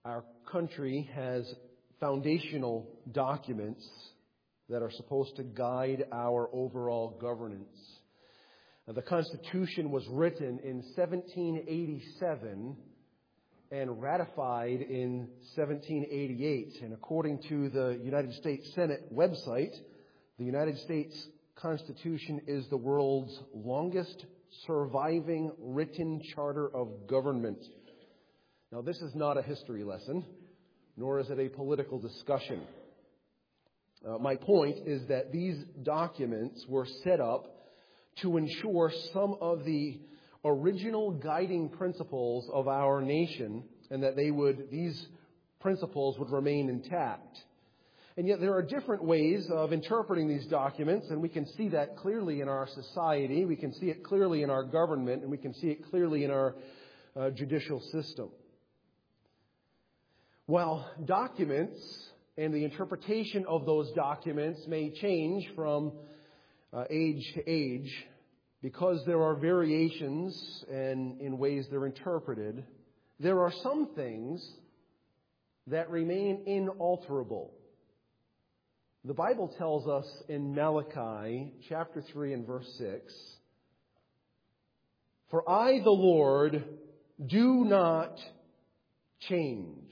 Our country has foundational documents that are supposed to guide our overall governance. The Constitution was written in 1787 and ratified in 1788. And according to the United States Senate website, the United States Constitution is the world's longest surviving written charter of government. Now, this is not a history lesson, nor is it a political discussion. My point is that these documents were set up to ensure some of the original guiding principles of our nation, and that these principles would remain intact. And yet there are different ways of interpreting these documents, and we can see that clearly in our society, we can see it clearly in our government, and we can see it clearly in our judicial system. While documents and the interpretation of those documents may change from age to age, because there are variations and in ways they're interpreted, there are some things that remain inalterable. The Bible tells us in Malachi chapter 3 and verse 6, "For I, the Lord, do not change."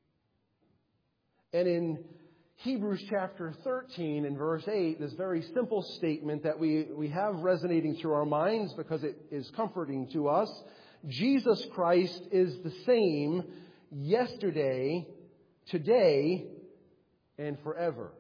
And in Hebrews chapter 13 and verse 8, this very simple statement that we have resonating through our minds because it is comforting to us, Jesus Christ is the same yesterday, today, and forever.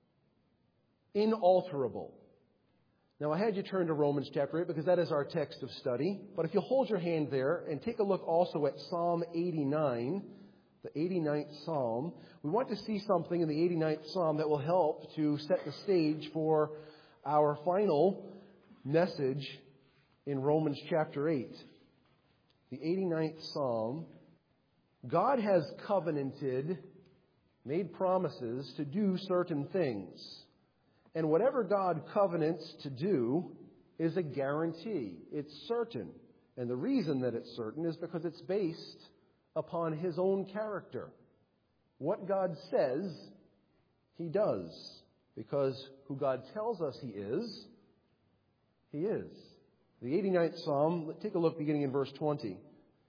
Inalterable. Now, I had you turn to Romans chapter 8 because that is our text of study. But if you'll hold your hand there and take a look also at Psalm 89, the 89th Psalm, we want to see something in the 89th Psalm that will help to set the stage for our final message in Romans chapter 8. The 89th Psalm. God has covenanted, made promises to do certain things. And whatever God covenants to do is a guarantee. It's certain. And the reason that it's certain is because it's based upon His own character. What God says, He does. Because who God tells us He is, He is. The 89th Psalm, take a look beginning in verse 20.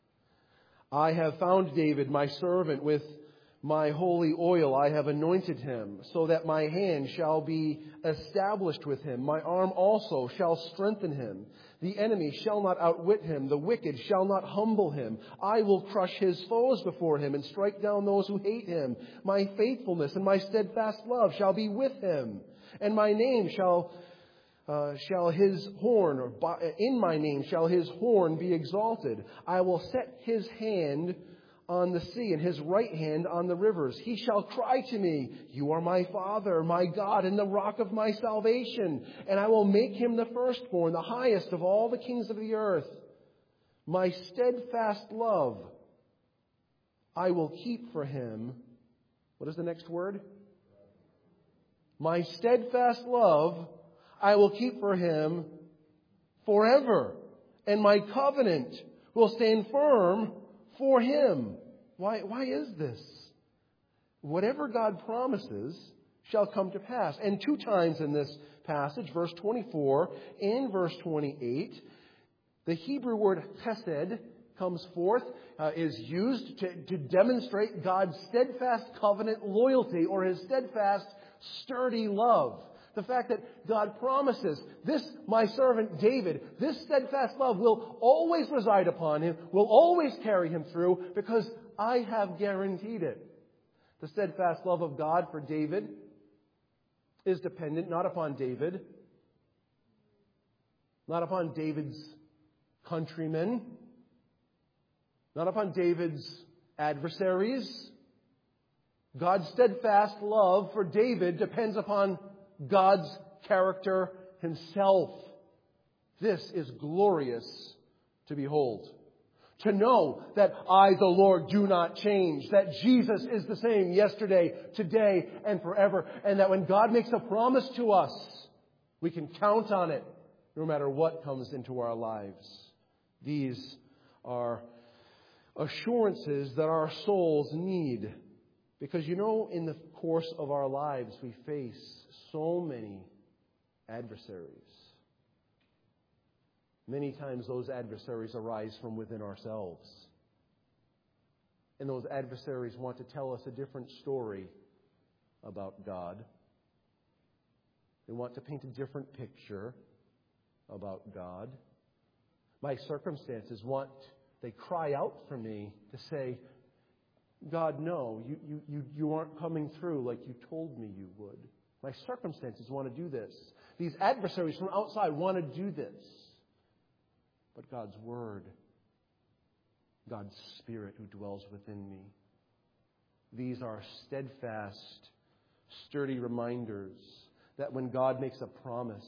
"I have found David, my servant, with my holy oil. I have anointed him, so that my hand shall be established with him. My arm also shall strengthen him. The enemy shall not outwit him. The wicked shall not humble him. I will crush his foes before him and strike down those who hate him. My faithfulness and my steadfast love shall be with him. And my name shall his horn, or in my name shall his horn be exalted. I will set his hand on the sea and his right hand on the rivers. He shall cry to me, 'You are my Father, my God, and the rock of my salvation. And I will make him the firstborn, the highest of all the kings of the earth. My steadfast love I will keep for him.'" What is the next word? "My steadfast love I will keep for him forever, and my covenant will stand firm for him." Why is this? Whatever God promises shall come to pass. And two times in this passage, verse 24 and verse 28, the Hebrew word chesed comes forth, is used to demonstrate God's steadfast covenant loyalty or His steadfast sturdy love. The fact that God promises, this, my servant David, this steadfast love will always reside upon him, will always carry him through, because I have guaranteed it. The steadfast love of God for David is dependent not upon David, not upon David's countrymen, not upon David's adversaries. God's steadfast love for David depends upon God's character Himself. This is glorious to behold. To know that I, the Lord, do not change. That Jesus is the same yesterday, today, and forever. And that when God makes a promise to us, we can count on it no matter what comes into our lives. These are assurances that our souls need. Because in the course of our lives, we face so many adversaries. Many times those adversaries arise from within ourselves. And those adversaries want to tell us a different story about God. They want to paint a different picture about God. My circumstances they cry out for me to say, God, no, you aren't coming through like you told me you would. My circumstances want to do this. These adversaries from outside want to do this. But God's Word, God's Spirit who dwells within me, these are steadfast, sturdy reminders that when God makes a promise,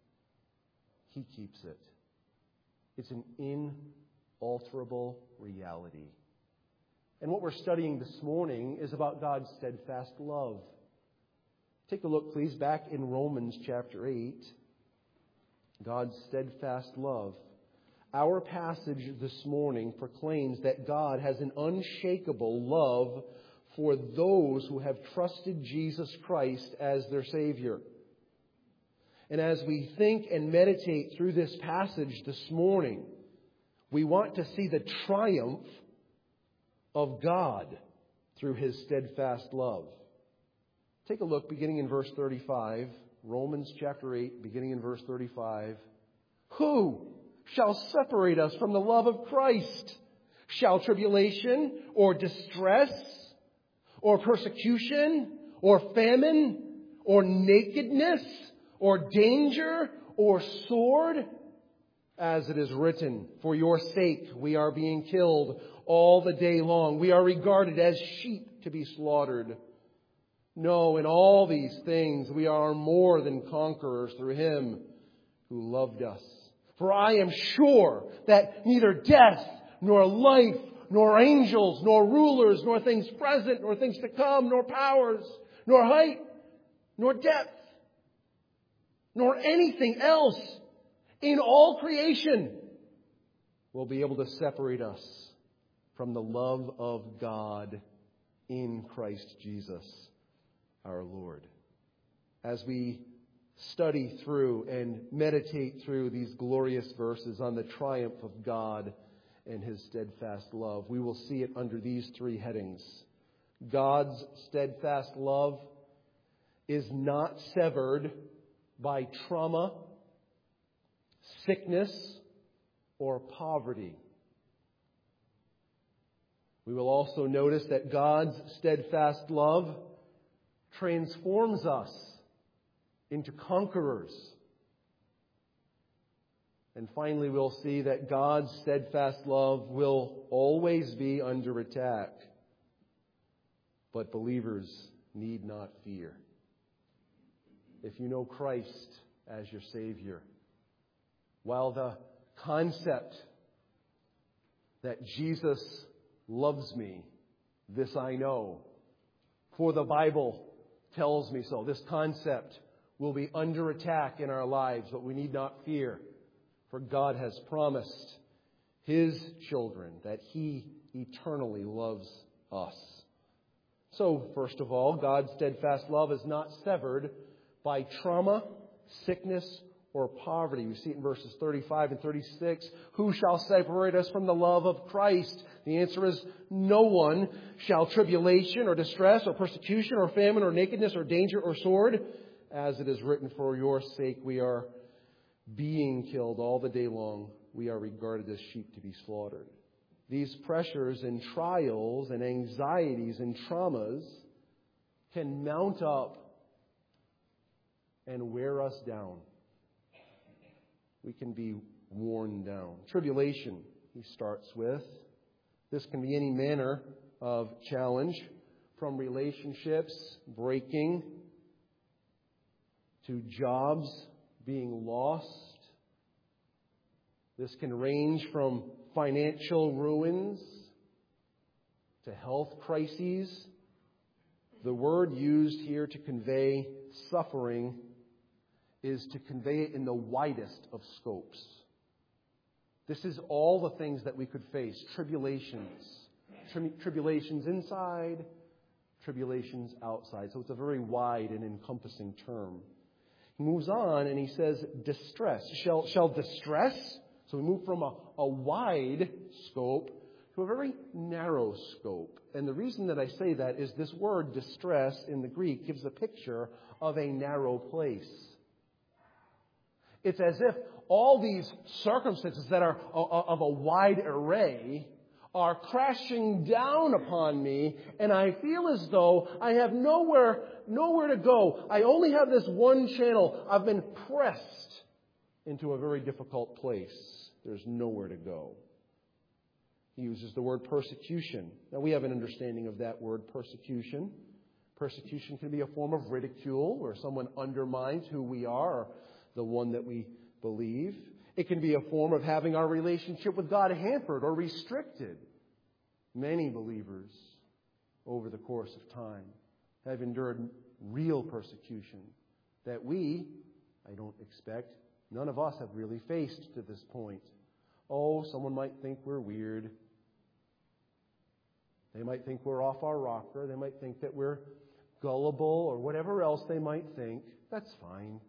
He keeps it. It's an inalterable reality. And what we're studying this morning is about God's steadfast love. Take a look, please, back in Romans chapter 8. God's steadfast love. Our passage this morning proclaims that God has an unshakable love for those who have trusted Jesus Christ as their Savior. And as we think and meditate through this passage this morning, we want to see the triumph of God through His steadfast love. Take a look beginning in verse 35, Romans chapter 8, beginning in verse 35. Who shall separate us from the love of Christ? Shall tribulation or distress or persecution or famine or nakedness or danger or sword? As it is written, for your sake we are being killed all the day long. We are regarded as sheep to be slaughtered. No, in all these things we are more than conquerors through Him who loved us. For I am sure that neither death, nor life, nor angels, nor rulers, nor things present, nor things to come, nor powers, nor height, nor depth, nor anything else in all creation will be able to separate us from the love of God in Christ Jesus our Lord. As we study through and meditate through these glorious verses on the triumph of God and His steadfast love, we will see it under these three headings. God's steadfast love is not severed by trauma, sickness, or poverty. We will also notice that God's steadfast love transforms us into conquerors. And finally, we'll see that God's steadfast love will always be under attack. But believers need not fear. If you know Christ as your Savior, while the concept that Jesus loves me, this I know, for the Bible tells me so. This concept will be under attack in our lives, but we need not fear, for God has promised His children that He eternally loves us. So, first of all, God's steadfast love is not severed by trauma, sickness, or poverty. We see it in verses 35 and 36. Who shall separate us from the love of Christ? The answer is no one. Shall tribulation or distress or persecution or famine or nakedness or danger or sword? As it is written, for your sake we are being killed all the day long. We are regarded as sheep to be slaughtered. These pressures and trials and anxieties and traumas can mount up and wear us down. We can be worn down. Tribulation, he starts with. This can be any manner of challenge, from relationships breaking to jobs being lost. This can range from financial ruins to health crises. The word used here to convey suffering is to convey it in the widest of scopes. This is all the things that we could face: tribulations, tribulations inside, tribulations outside. So it's a very wide and encompassing term. He moves on and he says distress. Shall distress? So we move from a wide scope to a very narrow scope. And the reason that I say that is this word distress in the Greek gives a picture of a narrow place. It's as if all these circumstances that are of a wide array are crashing down upon me, and I feel as though I have nowhere to go. I only have this one channel. I've been pressed into a very difficult place. There's nowhere to go. He uses the word persecution. Now, we have an understanding of that word, persecution. Persecution can be a form of ridicule, where someone undermines who we are, or the one that we believe. It can be a form of having our relationship with God hampered or restricted. Many believers, over the course of time, have endured real persecution that I don't expect, none of us have really faced to this point. Oh, someone might think we're weird. They might think we're off our rocker. They might think that we're gullible or whatever else they might think. That's fine.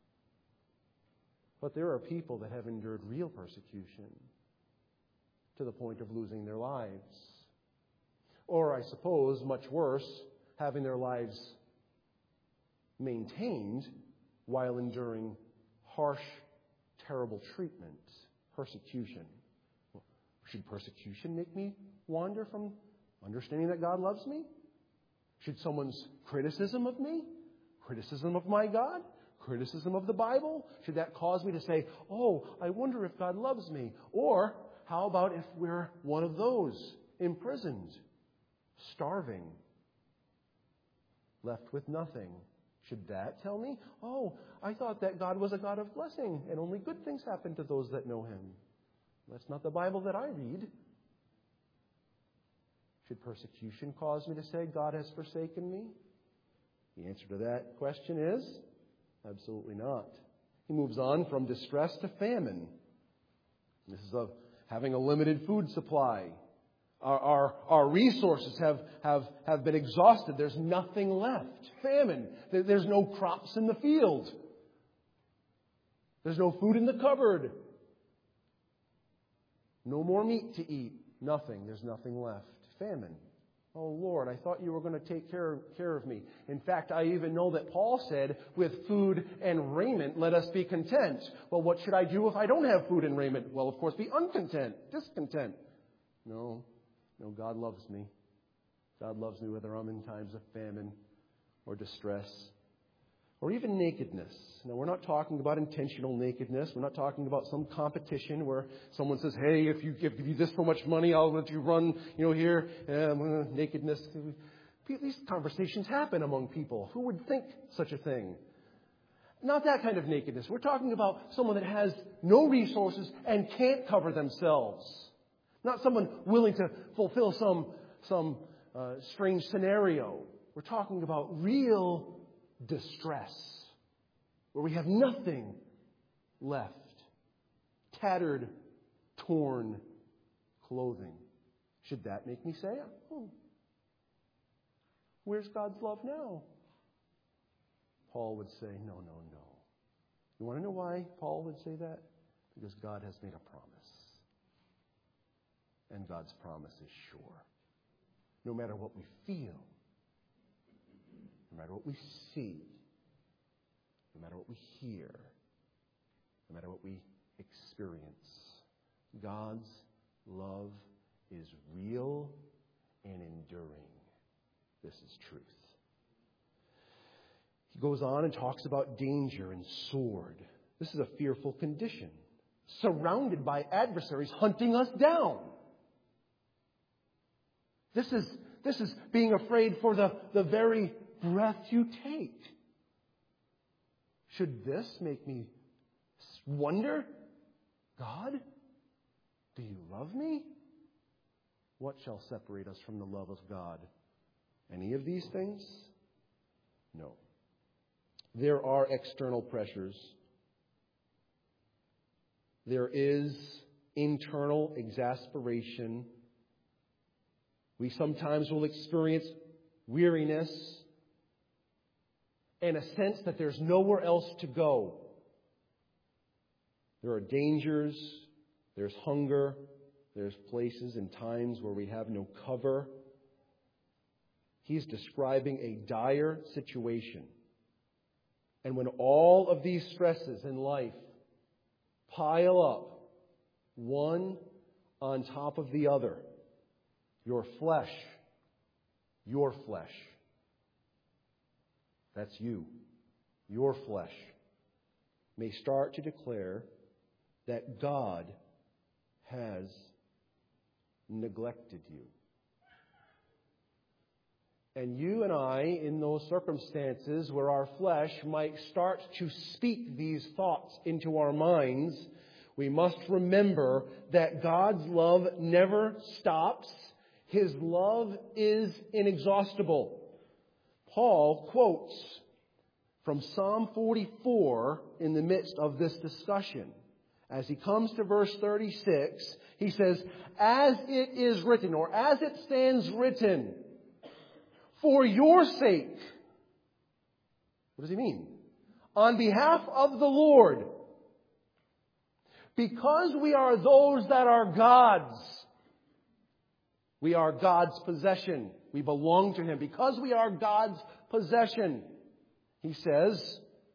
But there are people that have endured real persecution to the point of losing their lives. Or, I suppose, much worse, having their lives maintained while enduring harsh, terrible treatment, persecution. Should persecution make me wander from understanding that God loves me? Should someone's criticism of me, criticism of my God, criticism of the Bible, should that cause me to say, oh, I wonder if God loves me? Or how about if we're one of those, imprisoned, starving, left with nothing? Should that tell me, oh, I thought that God was a God of blessing and only good things happen to those that know Him? That's not the Bible that I read. Should persecution cause me to say God has forsaken me? The answer to that question is absolutely not. He moves on from distress to famine. This is of having a limited food supply. Our resources have been exhausted. There's nothing left. Famine. There's no crops in the field. There's no food in the cupboard. No more meat to eat. Nothing. There's nothing left. Famine. Oh, Lord, I thought you were going to take care of me. In fact, I even know that Paul said, with food and raiment, let us be content. Well, what should I do if I don't have food and raiment? Well, of course, be uncontent, discontent. No, God loves me. God loves me whether I'm in times of famine or distress or even nakedness. Now, we're not talking about intentional nakedness. We're not talking about some competition where someone says, hey, if you give you this so much money, I'll let you run, here. Nakedness. These conversations happen among people. Who would think such a thing? Not that kind of nakedness. We're talking about someone that has no resources and can't cover themselves. Not someone willing to fulfill some strange scenario. We're talking about real distress, where we have nothing left. Tattered, torn clothing. Should that make me say, oh, where's God's love now? Paul would say, no. You want to know why Paul would say that? Because God has made a promise. And God's promise is sure. No matter what we feel, no matter what we see, no matter what we hear, no matter what we experience, God's love is real and enduring. This is truth. He goes on and talks about danger and sword. This is a fearful condition, surrounded by adversaries hunting us down. This is being afraid for the very breath you take. Should this make me wonder, God, do you love me? What shall separate us from the love of God? Any of these things? No. There are external pressures. There is internal exasperation. We sometimes will experience weariness and a sense that there's nowhere else to go. There are dangers, there's hunger, there's places and times where we have no cover. He's describing a dire situation. And when all of these stresses in life pile up, one on top of the other, your flesh, that's you, your flesh, may start to declare that God has neglected you. And you and I, in those circumstances where our flesh might start to speak these thoughts into our minds, we must remember that God's love never stops. His love is inexhaustible. Paul quotes from Psalm 44 in the midst of this discussion. As he comes to verse 36, he says, as it is written, or as it stands written, for your sake. What does he mean? On behalf of the Lord. Because we are those that are God's. We are God's possession. We belong to Him. Because we are God's possession, he says,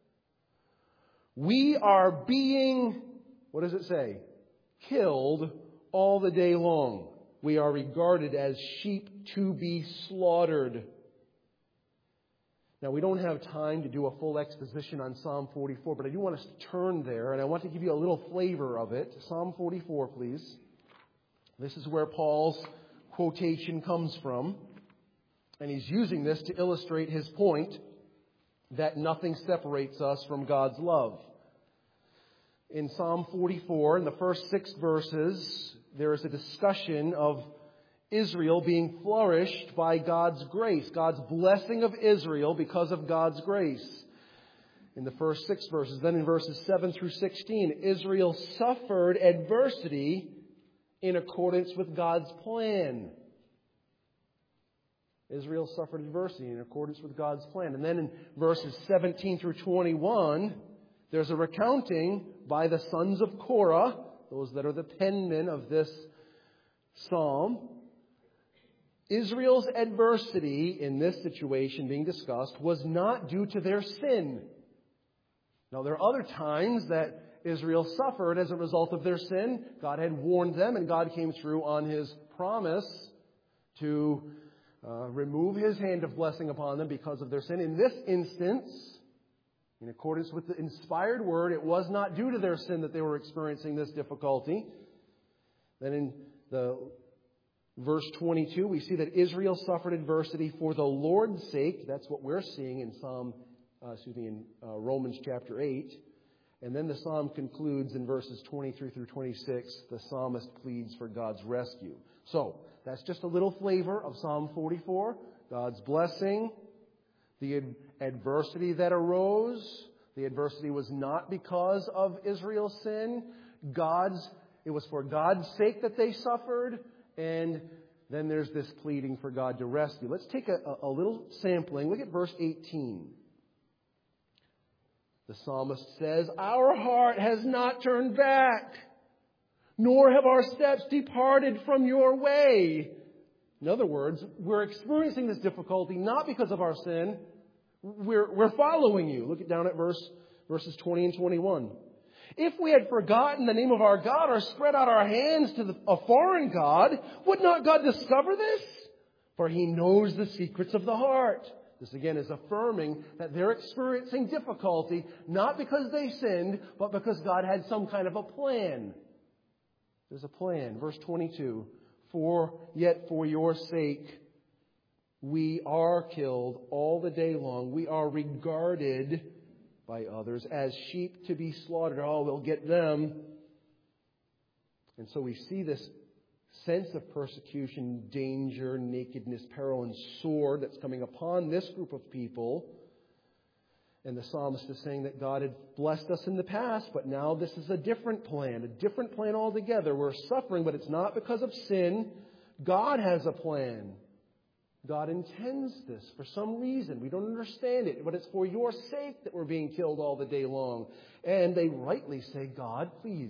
we are being, what does it say? Killed all the day long. We are regarded as sheep to be slaughtered. Now, we don't have time to do a full exposition on Psalm 44, but I do want us to turn there, and I want to give you a little flavor of it. Psalm 44, please. This is where Paul's quotation comes from, and he's using this to illustrate his point that nothing separates us from God's love. In Psalm 44, in the first 6 verses, there is a discussion of Israel being flourished by God's grace, God's blessing of Israel because of God's grace. In the first 6 verses. Then in verses 7 through 16, Israel suffered adversity in accordance with God's plan. Israel suffered adversity in accordance with God's plan. And then in verses 17 through 21, there's a recounting by the sons of Korah, those that are the penmen of this psalm. Israel's adversity in this situation being discussed was not due to their sin. Now, there are other times that Israel suffered as a result of their sin. God had warned them, and God came through on His promise to remove His hand of blessing upon them because of their sin. In this instance, in accordance with the inspired word, it was not due to their sin that they were experiencing this difficulty. Then in the verse 22, we see that Israel suffered adversity for the Lord's sake. That's what we're seeing in Romans chapter 8. And then the psalm concludes in verses 23 through 26. The psalmist pleads for God's rescue. So, that's just a little flavor of Psalm 44. God's blessing, the adversity that arose. The adversity was not because of Israel's sin. It was for God's sake that they suffered. And then there's this pleading for God to rescue. Let's take a little sampling. Look at verse 18. The psalmist says, our heart has not turned back, nor have our steps departed from your way. In other words, we're experiencing this difficulty not because of our sin. We're following you. Look down at verses 20 and 21. If we had forgotten the name of our God or spread out our hands to a foreign God, would not God discover this? For He knows the secrets of the heart. This again is affirming that they're experiencing difficulty not because they sinned, but because God had some kind of a plan. There's a plan. Verse 22. Yet for your sake we are killed all the day long. We are regarded by others as sheep to be slaughtered. Oh, we'll get them. And so we see this sense of persecution, danger, nakedness, peril, and sword that's coming upon this group of people. And the psalmist is saying that God had blessed us in the past, but now this is a different plan altogether. We're suffering, but it's not because of sin, God has a plan. God intends this for some reason. We don't understand it, but it's for your sake that we're being killed all the day long. And they rightly say, God, please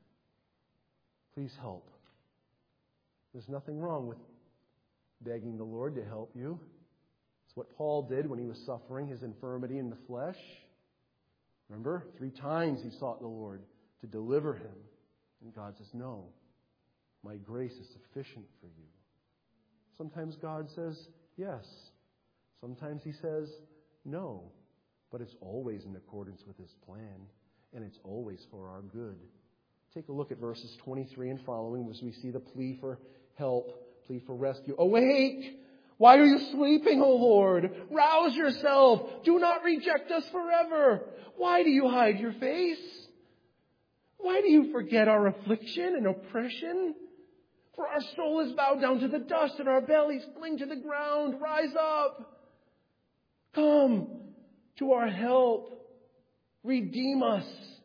help. There's nothing wrong with begging the Lord to help you. It's what Paul did when he was suffering his infirmity in the flesh. Remember, 3 times he sought the Lord to deliver him. And God says, no, my grace is sufficient for you. Sometimes God says yes. Sometimes He says no. But it's always in accordance with His plan. And it's always for our good. Take a look at verses 23 and following as we see the plea for help, plea for rescue. Awake! Why are you sleeping, O Lord? Rouse yourself. Do not reject us forever. Why do you hide your face? Why do you forget our affliction and oppression? For our soul is bowed down to the dust and our bellies cling to the ground. Rise up. Come to our help. Redeem us.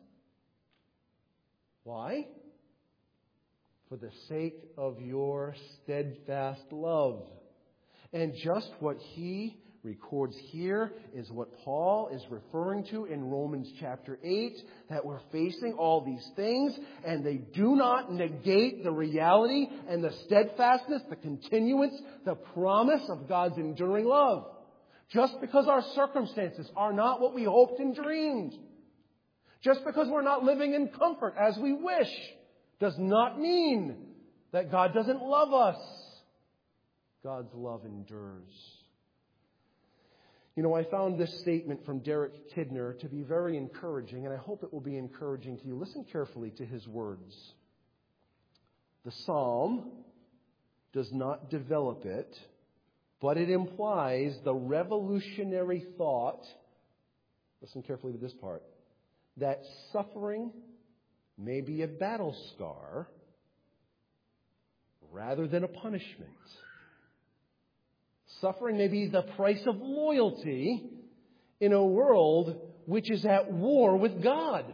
Why? For the sake of your steadfast love. And just what he records here is what Paul is referring to in Romans chapter 8, that we're facing all these things, and they do not negate the reality and the steadfastness, the continuance, the promise of God's enduring love. Just because our circumstances are not what we hoped and dreamed, just because we're not living in comfort as we wish, does not mean that God doesn't love us. God's love endures. You know, I found this statement from Derek Kidner to be very encouraging, and I hope it will be encouraging to you. Listen carefully to his words. The psalm does not develop it, but it implies the revolutionary thought, listen carefully to this part, that suffering may be a battle scar rather than a punishment. Suffering may be the price of loyalty in a world which is at war with God.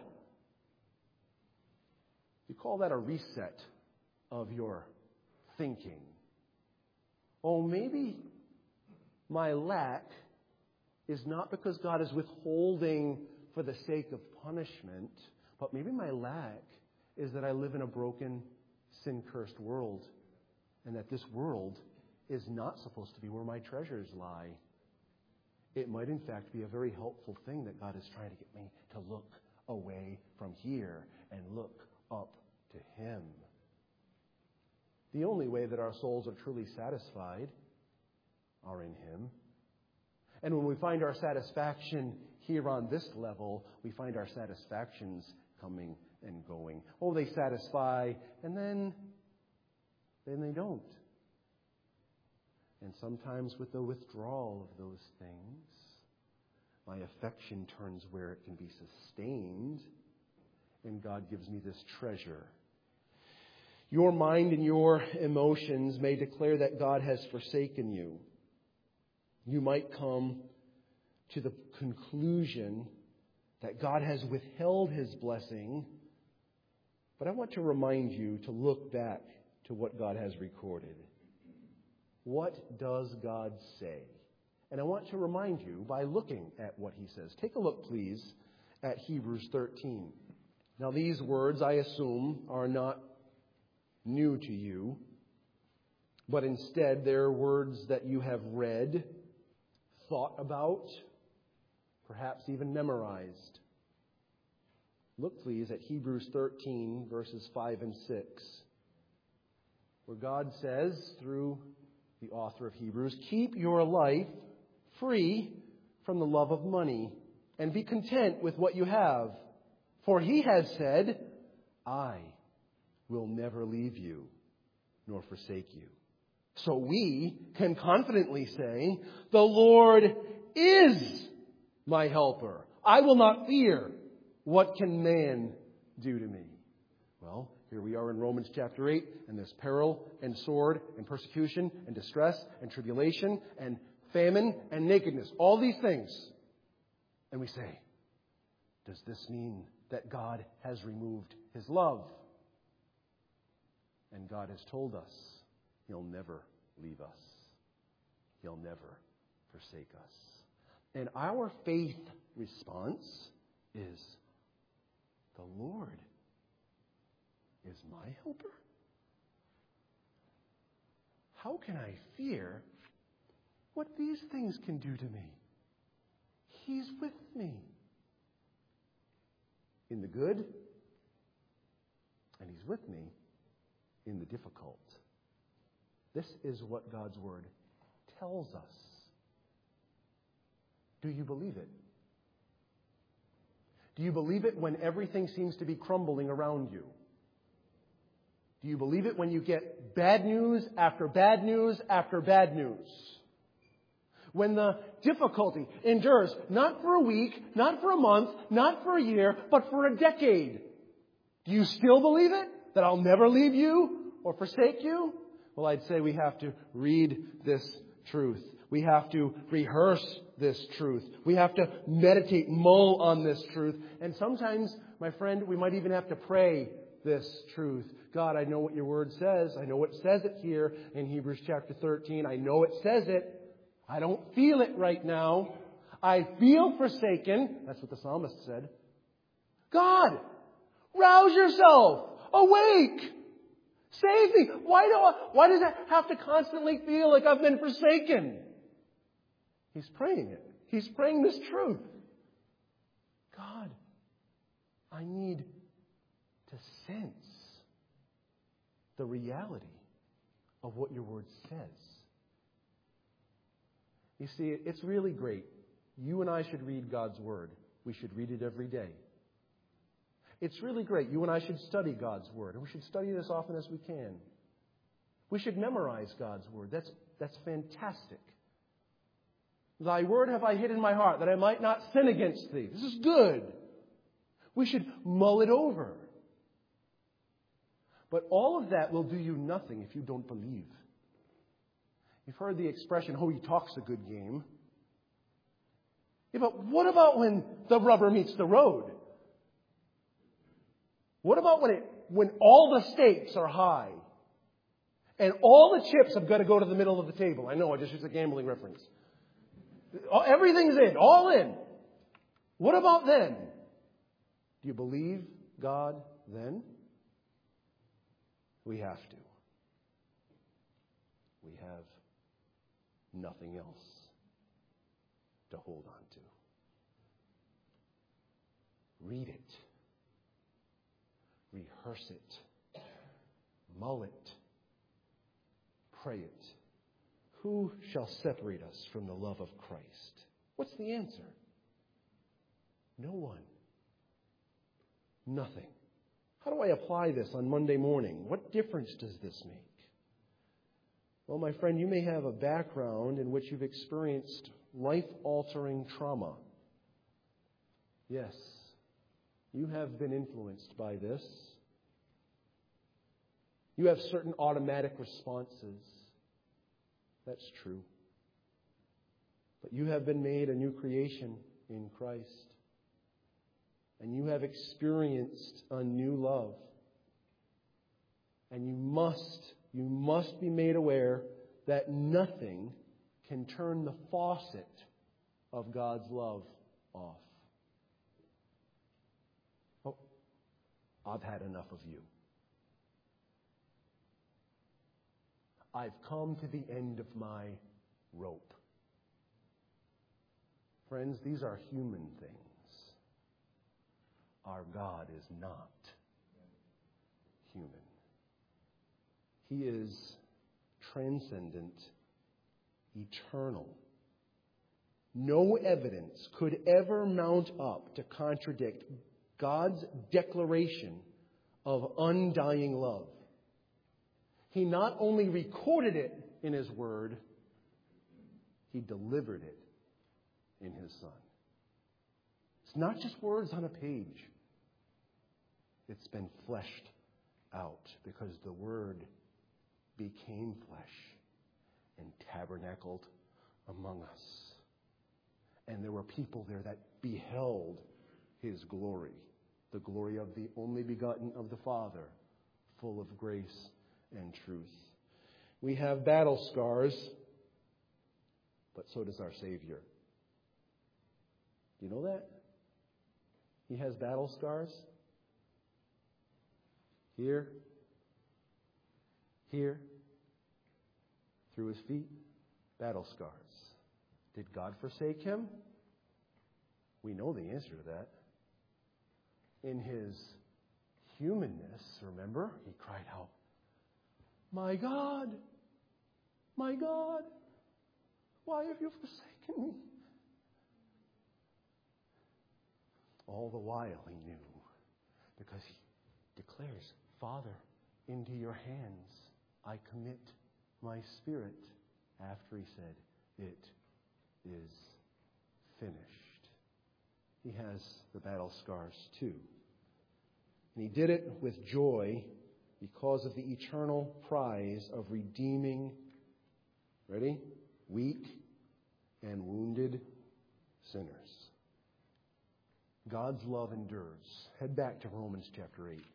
You call that a reset of your thinking. Oh, maybe my lack is not because God is withholding for the sake of punishment, but maybe my lack is that I live in a broken, sin-cursed world, and that this world is not supposed to be where my treasures lie. It might, in fact, be a very helpful thing that God is trying to get me to look away from here and look up to Him. The only way that our souls are truly satisfied are in Him. And when we find our satisfaction here on this level, we find our satisfactions coming and going. Oh, they satisfy, and then they don't. And sometimes with the withdrawal of those things, my affection turns where it can be sustained, and God gives me this treasure. Your mind and your emotions may declare that God has forsaken you. You might come to the conclusion that God has withheld His blessing, but I want to remind you to look back to what God has recorded. What does God say? And I want to remind you by looking at what He says. Take a look, please, at Hebrews 13. Now, these words, I assume, are not new to you, but instead they're words that you have read, thought about, perhaps even memorized. Look, please, at Hebrews 13, verses 5 and 6, where God says, through the author of Hebrews, keep your life free from the love of money and be content with what you have. For He has said, I will never leave you nor forsake you. So we can confidently say, the Lord is my helper. I will not fear. What can man do to me? Well, here we are in Romans chapter 8, and there's peril and sword and persecution and distress and tribulation and famine and nakedness. All these things. And we say, does this mean that God has removed His love? And God has told us He'll never leave us. He'll never forsake us. And our faith response is, the Lord is my helper. How can I fear what these things can do to me? He's with me. In the good, and He's with me in the difficult. This is what God's Word tells us. Do you believe it? Do you believe it when everything seems to be crumbling around you? Do you believe it when you get bad news after bad news after bad news? When the difficulty endures not for a week, not for a month, not for a year, but for a decade. Do you still believe it? That I'll never leave you or forsake you? Well, I'd say we have to read this truth. We have to rehearse this truth. We have to meditate, mull on this truth. And sometimes, my friend, we might even have to pray this truth. God, I know what your word says. I know it says it here in Hebrews chapter 13. I know it says it. I don't feel it right now. I feel forsaken. That's what the psalmist said. God, rouse yourself. Awake. Save me. Why does it have to constantly feel like I've been forsaken? He's praying it. He's praying this truth. God, I need to sense the reality of what your word says. You see, it's really great. You and I should read God's Word. We should read it every day. It's really great. You and I should study God's Word. And we should study it as often as we can. We should memorize God's Word. That's fantastic. Thy word have I hid in my heart, that I might not sin against thee. This is good. We should mull it over. But all of that will do you nothing if you don't believe. You've heard the expression, oh, he talks a good game. Yeah, but what about when the rubber meets the road? What about when all the stakes are high and all the chips have got to go to the middle of the table? I know, I just used a gambling reference. Everything's in, all in. What about then? Do you believe God then? We have to. We have nothing else to hold on to. Read it. Rehearse it. Mull it. Pray it. Who shall separate us from the love of Christ? What's the answer? No one. Nothing. How do I apply this on Monday morning? What difference does this make? Well, my friend, you may have a background in which you've experienced life-altering trauma. Yes, you have been influenced by this. You have certain automatic responses. That's true. But you have been made a new creation in Christ. And you have experienced a new love. And you must be made aware that nothing can turn the faucet of God's love off. Oh, I've had enough of you. I've come to the end of my rope. Friends, these are human things. Our God is not human. He is transcendent, eternal. No evidence could ever mount up to contradict God's declaration of undying love. He not only recorded it in His Word, He delivered it in His Son. It's not just words on a page. It's been fleshed out because the Word became flesh and tabernacled among us. And there were people there that beheld His glory, the glory of the only begotten of the Father, full of grace and truth. We have battle scars, but so does our Savior. Do you know that? He has battle scars. Here. Here. Through his feet. Battle scars. Did God forsake him? We know the answer to that. In his humanness, remember, he cried out, my God, why have you forsaken me? All the while he knew, because he declares, Father, into your hands I commit my spirit, after he said, it is finished. He has the battle scars too. And he did it with joy because of the eternal prize of redeeming, ready? Weak and wounded sinners. God's love endures. Head back to Romans chapter 8.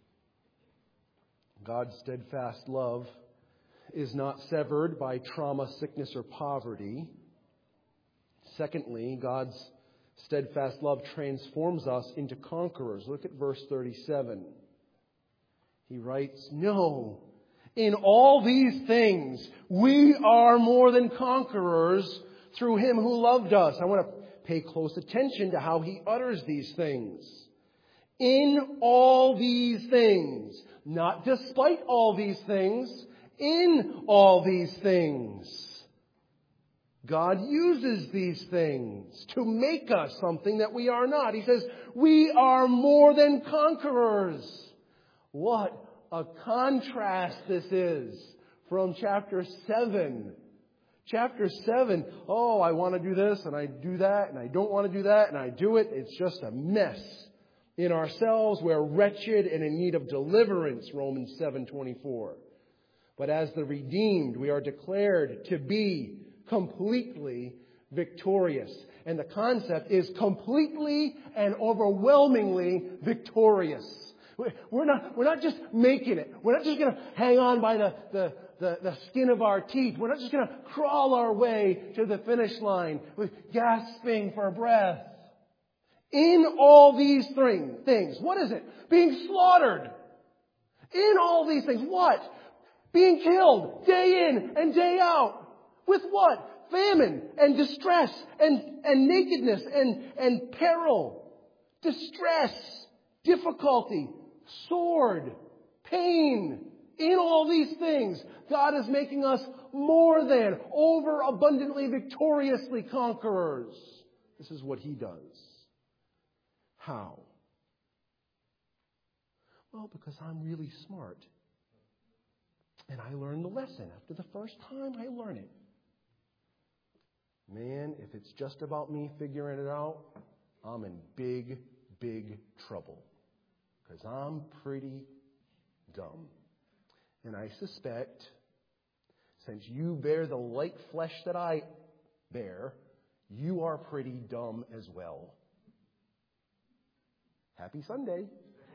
God's steadfast love is not severed by trauma, sickness, or poverty. Secondly, God's steadfast love transforms us into conquerors. Look at verse 37. He writes, no, in all these things we are more than conquerors through him who loved us. I want to pay close attention to how he utters these things. In all these things, not despite all these things, in all these things. God uses these things to make us something that we are not. He says, we are more than conquerors. What a contrast this is from chapter 7. Chapter 7, oh, I want to do this and I do that and I don't want to do that and I do it. It's just a mess. In ourselves, we're wretched and in need of deliverance, Romans 7:24. But as the redeemed, we are declared to be completely victorious. And the concept is completely and overwhelmingly victorious. We're not just making it. We're not just going to hang on by the skin of our teeth. We're not just going to crawl our way to the finish line with gasping for breath. In all these things, what is it? Being slaughtered. In all these things, what? Being killed day in and day out. With what? Famine and distress and nakedness and peril. Distress, difficulty, sword, pain. In all these things, God is making us more than overabundantly, victoriously conquerors. This is what he does. How? Well, because I'm really smart. And I learned the lesson. After the first time I learn it. Man, if it's just about me figuring it out, I'm in big, big trouble. Because I'm pretty dumb. And I suspect, since you bear the like flesh that I bear, you are pretty dumb as well. Happy Sunday.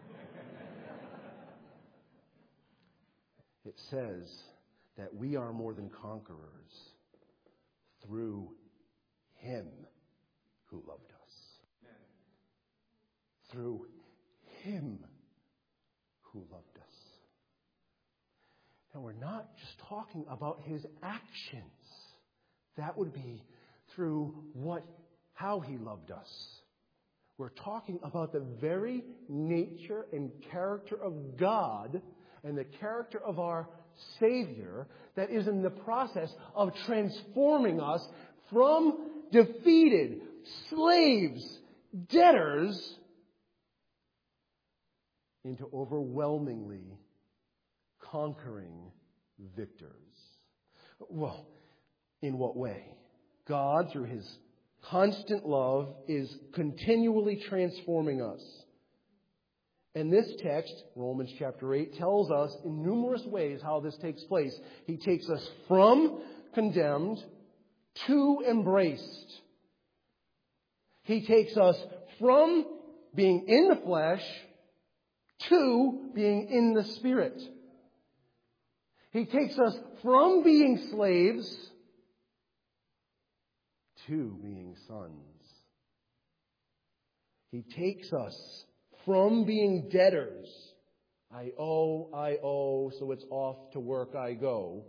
It says that we are more than conquerors through him who loved us. Amen. Through him who loved us. Now, we're not just talking about his actions. That would be through how he loved us. We're talking about the very nature and character of God and the character of our Savior that is in the process of transforming us from defeated slaves, debtors, into overwhelmingly conquering victors. Well, in what way? God, through his constant love, is continually transforming us. And this text, Romans chapter 8, tells us in numerous ways how this takes place. He takes us from condemned to embraced. He takes us from being in the flesh to being in the Spirit. He takes us from being slaves to being sons. He takes us from being debtors. I owe, so it's off to work I go.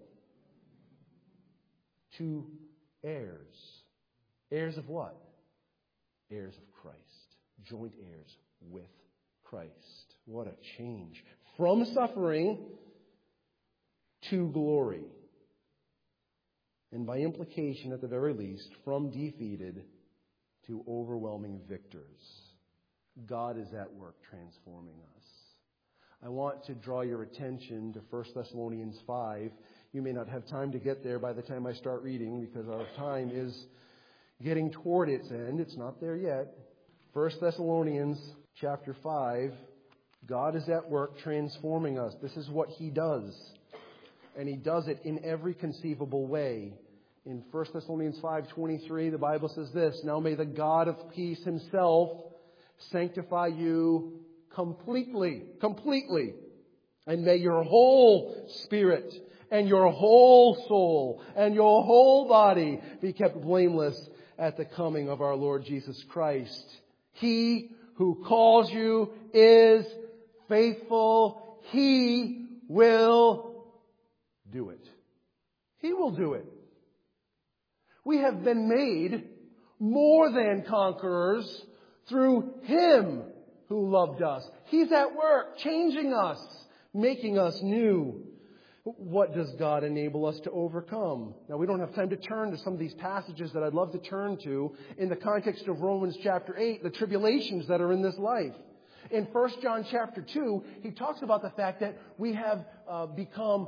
To heirs. Heirs of what? Heirs of Christ. Joint heirs with Christ. What a change. From suffering to glory. And by implication, at the very least, from defeated to overwhelming victors. God is at work transforming us. I want to draw your attention to 1 Thessalonians 5. You may not have time to get there by the time I start reading because our time is getting toward its end. It's not there yet. 1 Thessalonians chapter 5. God is at work transforming us. This is what He does. And He does it in every conceivable way. In 1 Thessalonians 5:23, the Bible says this, "Now may the God of peace Himself sanctify you completely, and may your whole spirit and your whole soul and your whole body be kept blameless at the coming of our Lord Jesus Christ. He who calls you is faithful. He will do it." He will do it. We have been made more than conquerors through Him who loved us. He's at work, changing us, making us new. What does God enable us to overcome? Now, we don't have time to turn to some of these passages that I'd love to turn to in the context of Romans chapter 8, the tribulations that are in this life. In 1 John chapter 2, he talks about the fact that we have become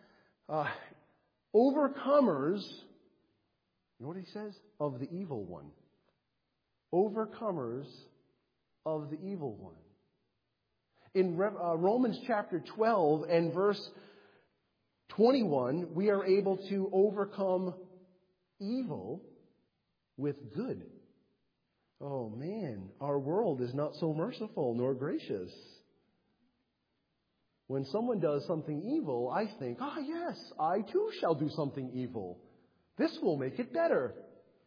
overcomers. You know what he says? Of the evil one. Overcomers of the evil one. In Romans chapter 12 and verse 21, we are able to overcome evil with good. Oh man, our world is not so merciful nor gracious. When someone does something evil, I think, yes, I too shall do something evil. This will make it better.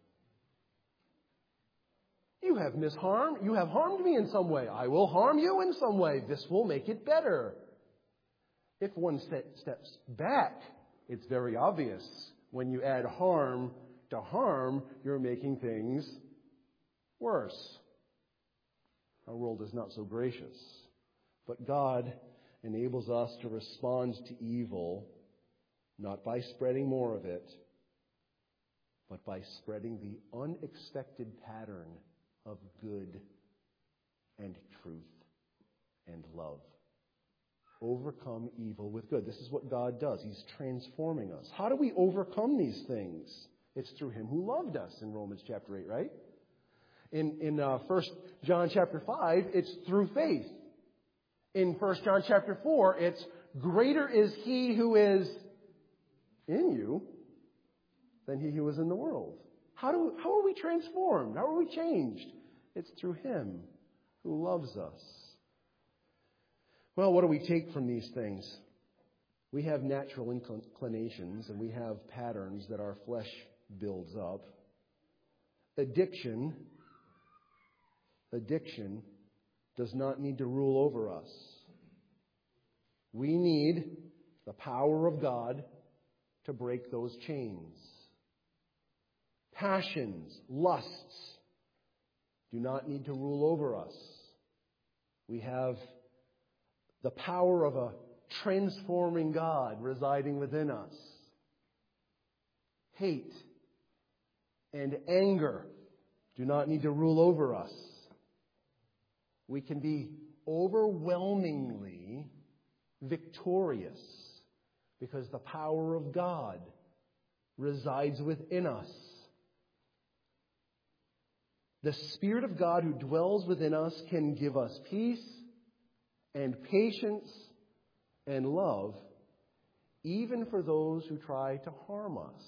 You have harmed me in some way. I will harm you in some way. This will make it better. If one steps back, it's very obvious. When you add harm to harm, you're making things worse. Our world is not so gracious. But God enables us to respond to evil, not by spreading more of it, but by spreading the unexpected pattern of good and truth and love. Overcome evil with good. This is what God does. He's transforming us. How do we overcome these things? It's through Him who loved us in Romans chapter 8, right? In 1 John chapter 5, it's through faith. In 1 John chapter 4, it's greater is He who is in you than he who is in the world. How are we transformed? How are we changed? It's through Him who loves us. Well, what do we take from these things? We have natural inclinations and we have patterns that our flesh builds up. Addiction does not need to rule over us. We need the power of God to break those chains. Passions, lusts do not need to rule over us. We have the power of a transforming God residing within us. Hate and anger do not need to rule over us. We can be overwhelmingly victorious because the power of God resides within us. The Spirit of God who dwells within us can give us peace and patience and love, even for those who try to harm us.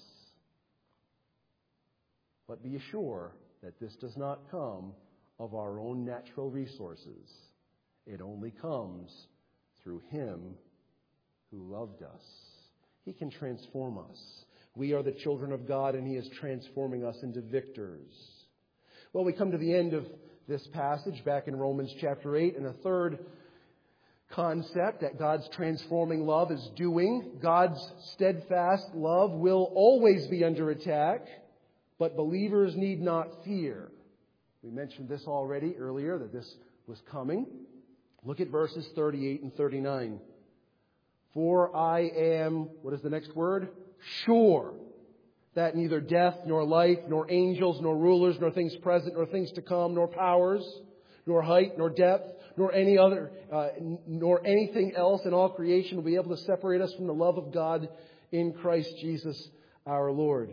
But be assured that this does not come of our own natural resources. It only comes through Him who loved us. He can transform us. We are the children of God, and He is transforming us into victors. Well, we come to the end of this passage back in Romans chapter 8, and a third concept that God's transforming love is doing. God's steadfast love will always be under attack, but believers need not fear. We mentioned this already earlier, that this was coming. Look at verses 38 and 39. For I am, what is the next word? Sure that neither death, nor life, nor angels, nor rulers, nor things present, nor things to come, nor powers, nor height, nor depth, nor nor anything else in all creation will be able to separate us from the love of God in Christ Jesus our Lord.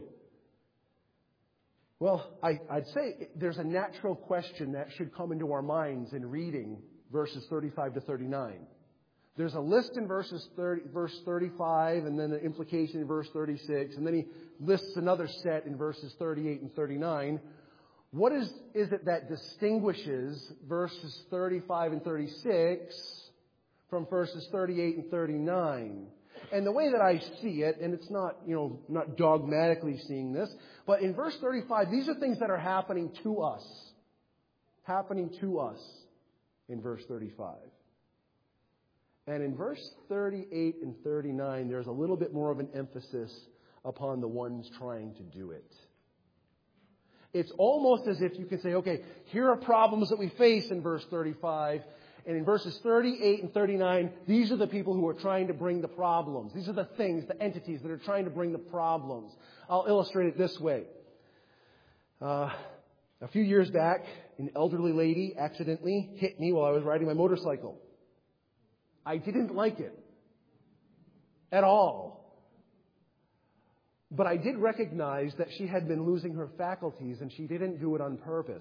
Well, I'd say there's a natural question that should come into our minds in reading verses 35 to 39. There's a list in verse 35, and then an implication in verse 36, and then he lists another set in verses 38 and 39. What is it that distinguishes verses 35 and 36 from verses 38 and 39? And the way that I see it, and it's not dogmatically seeing this, but in verse 35, these are things that are happening to us. Happening to us in verse 35. And in verse 38 and 39, there's a little bit more of an emphasis upon the ones trying to do it. It's almost as if you can say, okay, here are problems that we face in verse 35. And in verses 38 and 39, these are the people who are trying to bring the problems. These are the things, the entities that are trying to bring the problems. I'll illustrate it this way. A few years back, an elderly lady accidentally hit me while I was riding my motorcycle. I didn't like it at all. But I did recognize that she had been losing her faculties, and she didn't do it on purpose.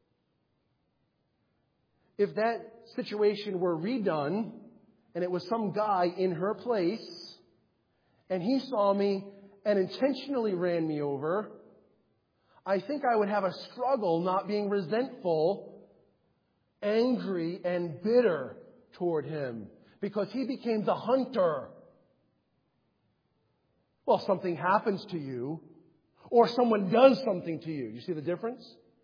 If that situation were redone, and it was some guy in her place, and he saw me and intentionally ran me over, I think I would have a struggle not being resentful, angry, and bitter toward him, because he became the hunter. Well, something happens to you, or someone does something to you. You see the difference?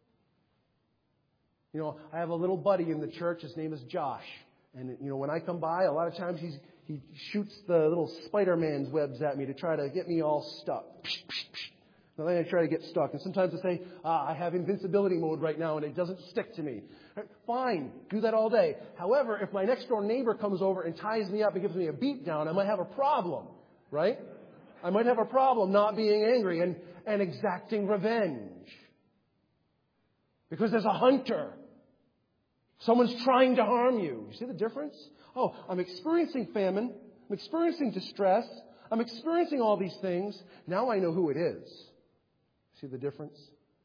I have a little buddy in the church. His name is Josh. And, when I come by, a lot of times he shoots the little Spider-Man's webs at me to try to get me all stuck. And then I try to get stuck. And sometimes I say, I have invincibility mode right now, and it doesn't stick to me. Fine, do that all day. However, if my next door neighbor comes over and ties me up and gives me a beat down, I might have a problem, right? I might have a problem not being angry and exacting revenge. Because there's a hunter. Someone's trying to harm you. You see the difference? Oh, I'm experiencing famine. I'm experiencing distress. I'm experiencing all these things. Now I know who it is. See the difference?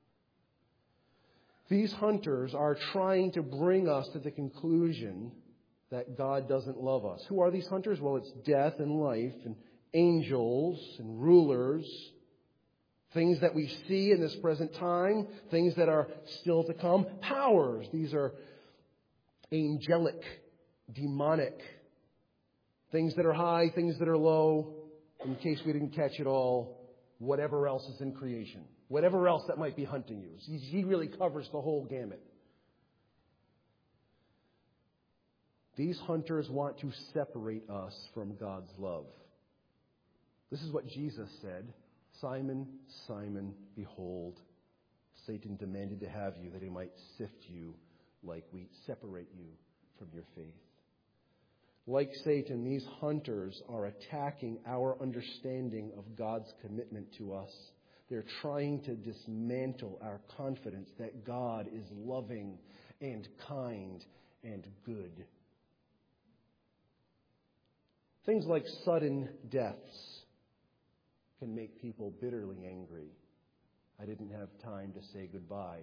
These hunters are trying to bring us to the conclusion that God doesn't love us. Who are these hunters? Well, it's death and life and angels and rulers. Things that we see in this present time. Things that are still to come. Powers. These are angelic, demonic. Things that are high, things that are low. In case we didn't catch it all, whatever else is in creation. Whatever else that might be hunting you. He really covers the whole gamut. These hunters want to separate us from God's love. This is what Jesus said. Simon, Simon, behold, Satan demanded to have you that he might sift you like wheat, separate you from your faith. Like Satan, these hunters are attacking our understanding of God's commitment to us. They're trying to dismantle our confidence that God is loving and kind and good. Things like sudden deaths can make people bitterly angry. I didn't have time to say goodbye.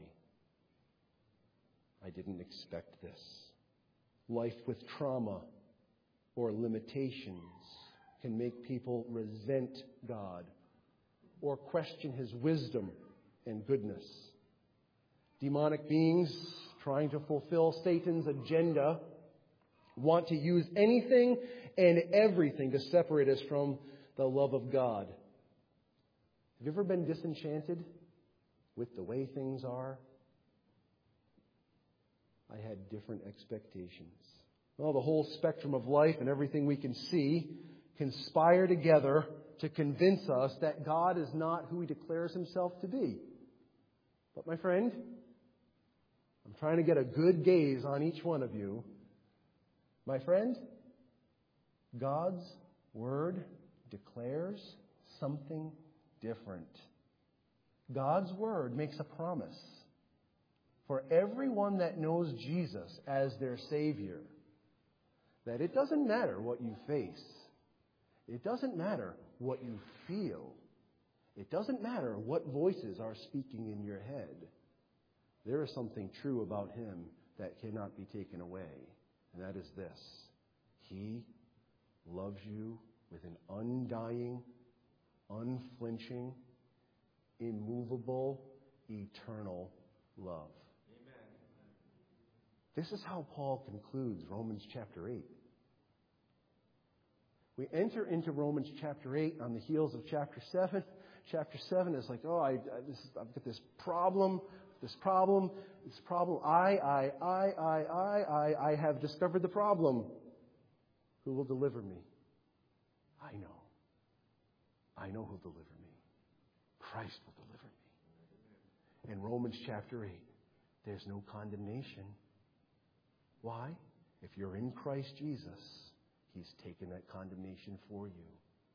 I didn't expect this. Life with trauma or limitations can make people resent God or question His wisdom and goodness. Demonic beings trying to fulfill Satan's agenda want to use anything and everything to separate us from the love of God. Have you ever been disenchanted with the way things are? I had different expectations. Well, the whole spectrum of life and everything we can see conspire together to convince us that God is not who He declares Himself to be. But my friend, I'm trying to get a good gaze on each one of you. My friend, God's Word declares something different. God's Word makes a promise for everyone that knows Jesus as their Savior, that it doesn't matter what you face. It doesn't matter what you feel. It doesn't matter what voices are speaking in your head. There is something true about Him that cannot be taken away, and that is this: He loves you with an undying, unflinching, immovable, eternal love. Amen. This is how Paul concludes Romans chapter 8. We enter into Romans chapter 8 on the heels of chapter 7. Chapter 7 is like, I've got this problem. I have discovered the problem. Who will deliver me? I know who'll deliver me. Christ will deliver me. In Romans chapter 8, there's no condemnation. Why? If you're in Christ Jesus, He's taken that condemnation for you.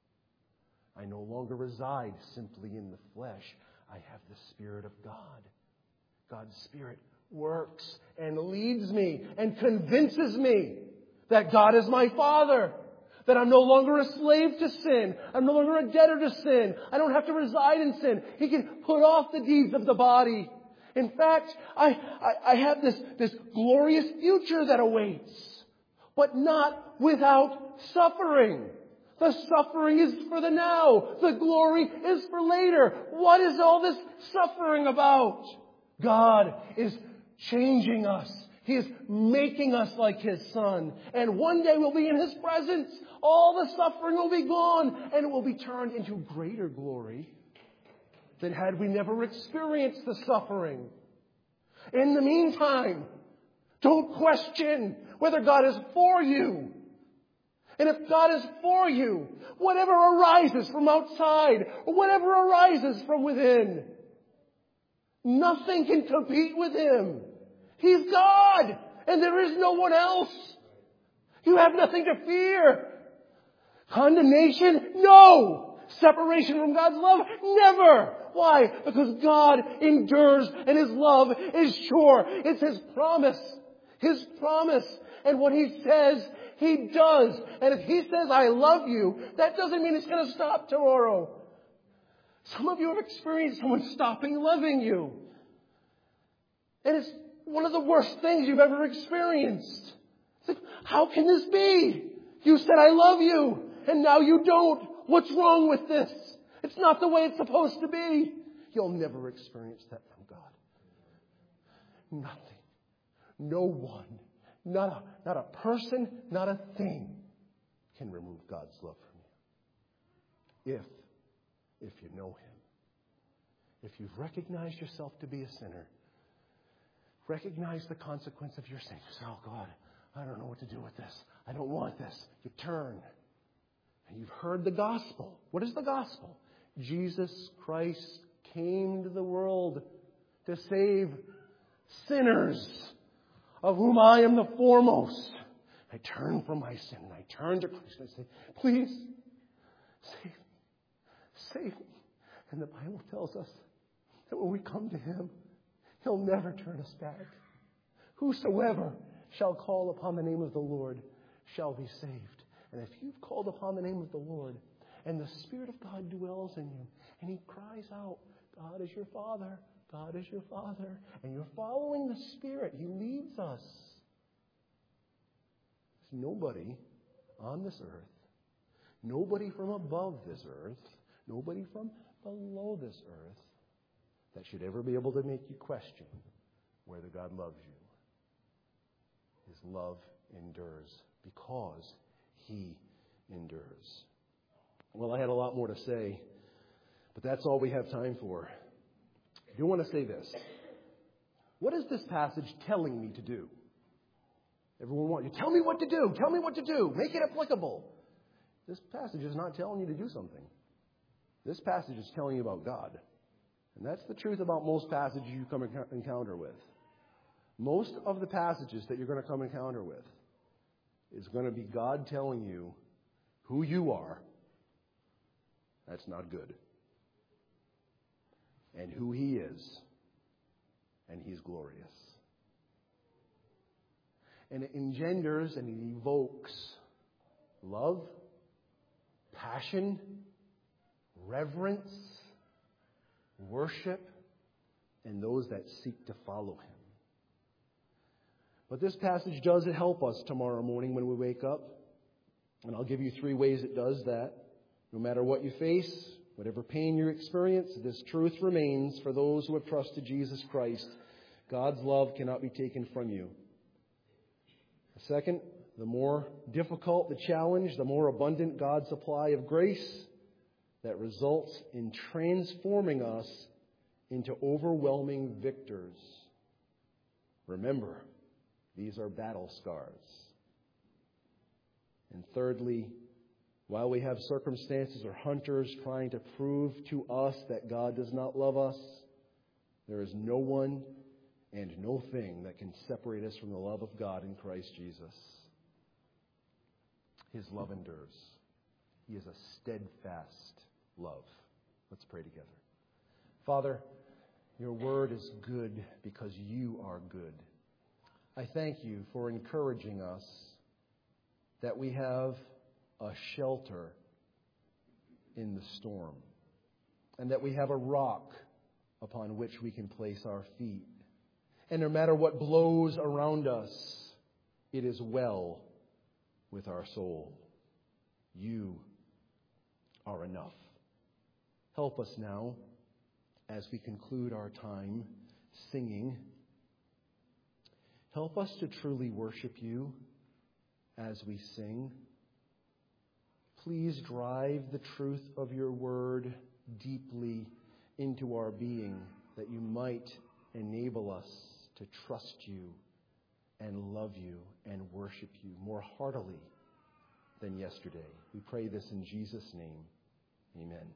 I no longer reside simply in the flesh. I have the Spirit of God. God's Spirit works and leads me and convinces me that God is my Father. That I'm no longer a slave to sin. I'm no longer a debtor to sin. I don't have to reside in sin. He can put off the deeds of the body. In fact, I have this glorious future that awaits. But not without suffering. The suffering is for the now. The glory is for later. What is all this suffering about? God is changing us. He is making us like His Son. And one day we'll be in His presence. All the suffering will be gone. And it will be turned into greater glory than had we never experienced the suffering. In the meantime, don't question whether God is for you. And if God is for you, whatever arises from outside or whatever arises from within, nothing can compete with Him. He's God, and there is no one else. You have nothing to fear. Condemnation? No. Separation from God's love? Never. Why? Because God endures and His love is sure. It's His promise. His promise. And what He says, He does. And if He says, I love you, that doesn't mean it's going to stop tomorrow. Some of you have experienced someone stopping loving you. And it's one of the worst things you've ever experienced. It's like, how can this be? You said, I love you, and now you don't. What's wrong with this? It's not the way it's supposed to be. You'll never experience that from God. Nothing. No one. Not a person, not a thing can remove God's love from you. If you know Him. If you've recognized yourself to be a sinner, recognize the consequence of your sin. You say, oh God, I don't know what to do with this. I don't want this. You turn. And you've heard the gospel. What is the gospel? Jesus Christ came to the world to save sinners, of whom I am the foremost. I turn from my sin and I turn to Christ and I say, please, save me. Save me. And the Bible tells us that when we come to Him, He'll never turn us back. Whosoever shall call upon the name of the Lord shall be saved. And if you've called upon the name of the Lord and the Spirit of God dwells in you and He cries out, God is your Father, God is your Father, and you're following the Spirit, He leads us. There's nobody on this earth, nobody from above this earth, nobody from below this earth that should ever be able to make you question whether God loves you. His love endures because He endures. Well, I had a lot more to say, but that's all we have time for. I do want to say this. What is this passage telling me to do? Everyone wants you, tell me what to do. Tell me what to do. Make it applicable. This passage is not telling you to do something. This passage is telling you about God. And that's the truth about most passages you come encounter with. Most of the passages that you're going to come encounter with is going to be God telling you who you are. That's not good. And who He is. And He's glorious. And it engenders and it evokes love, passion, reverence, worship, and those that seek to follow Him. But this passage does help us tomorrow morning when we wake up. And I'll give you 3 ways it does that. No matter what you face, whatever pain you experience, this truth remains for those who have trusted Jesus Christ. God's love cannot be taken from you. Second, the more difficult the challenge, the more abundant God's supply of grace that results in transforming us into overwhelming victors. Remember, these are battle scars. And thirdly, while we have circumstances or hunters trying to prove to us that God does not love us, there is no one and no thing that can separate us from the love of God in Christ Jesus. His love endures. He is a steadfast love. Let's pray together. Father, your word is good because you are good. I thank you for encouraging us that we have a shelter in the storm and that we have a rock upon which we can place our feet. And no matter what blows around us, it is well with our soul. You are enough. Help us now as we conclude our time singing. Help us to truly worship you as we sing. Please drive the truth of your word deeply into our being, that you might enable us to trust you and love you and worship you more heartily than yesterday. We pray this in Jesus' name. Amen.